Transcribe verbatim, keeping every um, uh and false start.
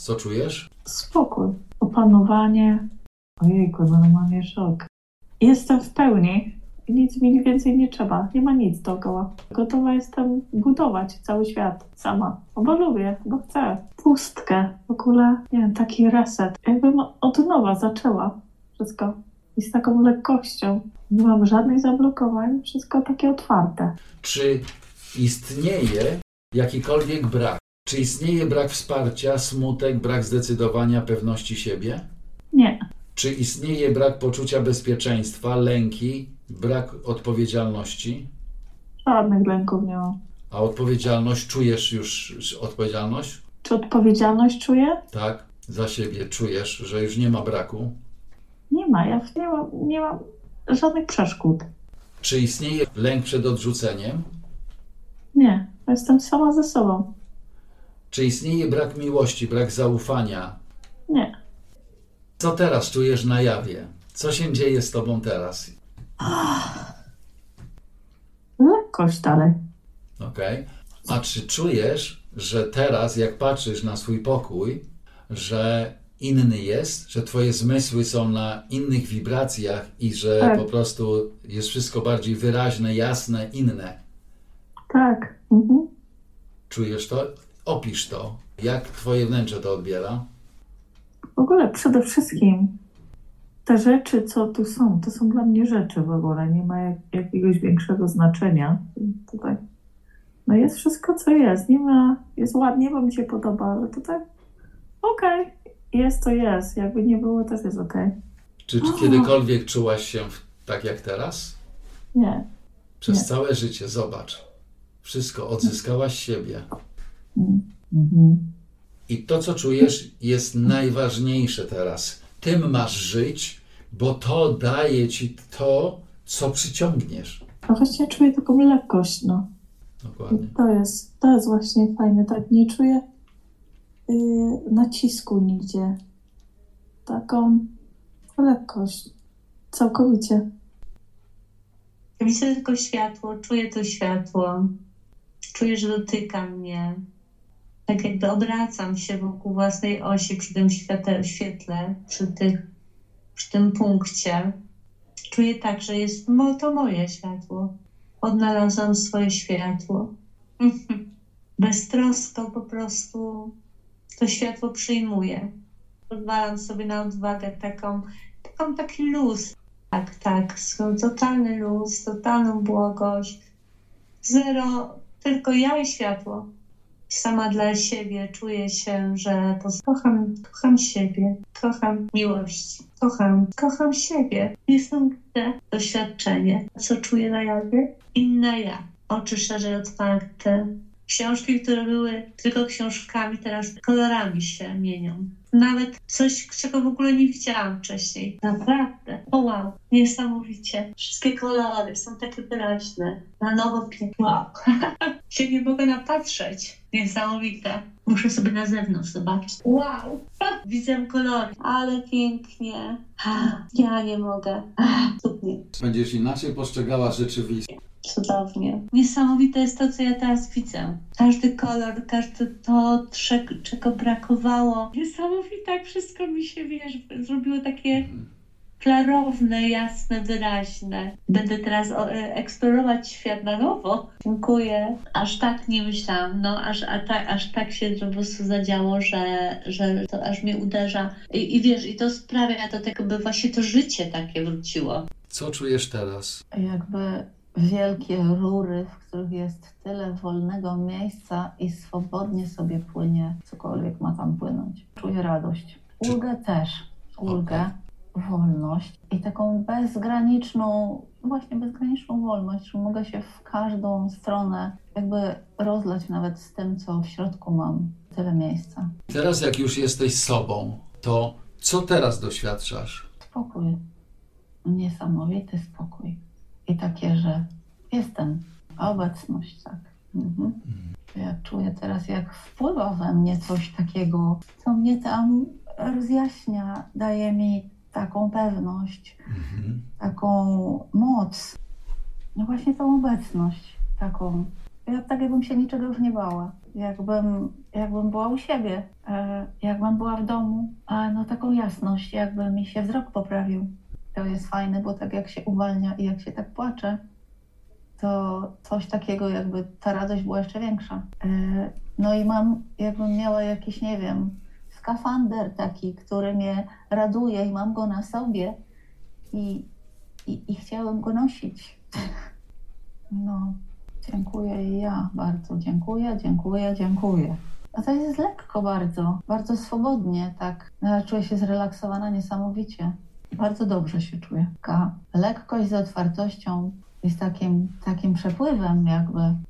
Co czujesz? Spokój, opanowanie. Ojejku, no normalnie szok. Jestem w pełni i nic mi więcej nie trzeba. Nie ma nic dookoła. Gotowa jestem budować cały świat sama. Bo lubię, bo chcę. Pustkę. W ogóle, nie wiem, taki reset. Jakbym od nowa zaczęła wszystko. I z taką lekkością. Nie mam żadnych zablokowań. Wszystko takie otwarte. Czy istnieje jakikolwiek brak? Czy istnieje brak wsparcia, smutek, brak zdecydowania, pewności siebie? Nie. Czy istnieje brak poczucia bezpieczeństwa, lęki, brak odpowiedzialności? Żadnych lęków nie mam. A odpowiedzialność, czujesz już odpowiedzialność? Czy odpowiedzialność czuję? Tak, za siebie czujesz, że już nie ma braku? Nie ma. Ja nie mam, nie mam żadnych przeszkód. Czy istnieje lęk przed odrzuceniem? Nie. Jestem sama ze sobą. Czy istnieje brak miłości, brak zaufania? Nie. Co teraz czujesz na jawie? Co się dzieje z tobą teraz? Lekkość dalej. Okej. A czy czujesz, że teraz, jak patrzysz na swój pokój, że inny jest, że twoje zmysły są na innych wibracjach i że Tak. po prostu jest wszystko bardziej wyraźne, jasne, inne? Tak. Mhm. Czujesz to? Opisz to. Jak twoje wnętrze to odbiera? W ogóle przede wszystkim te rzeczy, co tu są, to są dla mnie rzeczy w ogóle. Nie ma jak, jakiegoś większego znaczenia tutaj. No jest wszystko, co jest. Nie ma, jest ładnie, bo mi się podoba, ale tutaj okej. Okay. Jest, to jest. Jakby nie było, też jest okej. Okay. Czy, czy kiedykolwiek czułaś się w, tak jak teraz? Nie. Przez Nie. całe życie, zobacz. Wszystko, odzyskałaś siebie. Mhm. I to, co czujesz, jest najważniejsze teraz. Tym masz żyć, bo to daje ci to, co przyciągniesz. A właśnie czuję taką lekkość, no. Dokładnie. To jest, to jest właśnie fajne. Tak nie czuję yy, nacisku nigdzie. Taką lekkość. Całkowicie. Widzę tylko światło, czuję to światło. Czuję, że dotyka mnie. Tak jakby obracam się wokół własnej osi przy tym świetle, świetle przy, tych, przy tym punkcie. Czuję tak, że jest mo, to moje światło. Odnalazłam swoje światło. Beztrosko po prostu to światło przyjmuję. Pozwalam sobie na odwagę taką, taką taki luz. Tak, tak, totalny luz, totalną błogość. Zero, tylko ja i światło. Sama dla siebie czuję się, że kocham, kocham siebie, kocham miłość, kocham, kocham siebie. Niesamowite doświadczenie. Co czuję na jawie? Inna ja. Oczy szerzej otwarte. Książki, które były tylko książkami, teraz kolorami się mienią. Nawet coś, czego w ogóle nie widziałam wcześniej. Naprawdę. O wow, niesamowicie. Wszystkie kolory są takie wyraźne. Na nowo piękne. Wow. się nie mogę napatrzeć. Niesamowite. Muszę sobie na zewnątrz zobaczyć. Wow. Widzę kolory, ale pięknie. Ja nie mogę. Cudnie. Będziesz inaczej postrzegała rzeczywistość. Cudownie. Niesamowite jest to, co ja teraz widzę. Każdy kolor, każde to, czego brakowało. Niesamowite, jak wszystko mi się, wiesz, zrobiło takie klarowne, jasne, wyraźne. Będę teraz o, e, eksplorować świat na nowo. Dziękuję. Aż tak nie myślałam. No, aż, a ta, aż tak się po prostu zadziało, że, że to aż mnie uderza. I, i wiesz, i to sprawia, to tak jakby właśnie to życie takie wróciło. Co czujesz teraz? Jakby wielkie rury, w których jest tyle wolnego miejsca i swobodnie sobie płynie, cokolwiek ma tam płynąć. Czuję radość. Ulgę też. Ulgę, okay. Wolność i taką bezgraniczną, właśnie bezgraniczną wolność, że mogę się w każdą stronę jakby rozlać nawet z tym, co w środku mam. Tyle miejsca. Teraz jak już jesteś sobą, to co teraz doświadczasz? Spokój. Niesamowity spokój. I takie, że jestem. Obecność, tak. Mhm. Ja czuję teraz, jak wpływa we mnie coś takiego, co mnie tam rozjaśnia, daje mi taką pewność, mhm. taką moc. No właśnie tą obecność, taką, ja tak jakbym się niczego już nie bała. Jakbym, jakbym była u siebie, e, jakbym była w domu, a no taką jasność, jakby mi się wzrok poprawił. To jest fajne, bo tak jak się uwalnia i jak się tak płacze, to coś takiego, jakby ta radość była jeszcze większa. E, no i mam, jakbym miała jakiś, nie wiem, skafander taki, który mnie raduje i mam go na sobie i, i, i chciałem go nosić. No, dziękuję i ja bardzo dziękuję, dziękuję, dziękuję. A to jest lekko bardzo, bardzo swobodnie, tak. No, czuję się zrelaksowana niesamowicie. Bardzo dobrze się czuję. Taka lekkość z otwartością jest takim, takim przepływem jakby.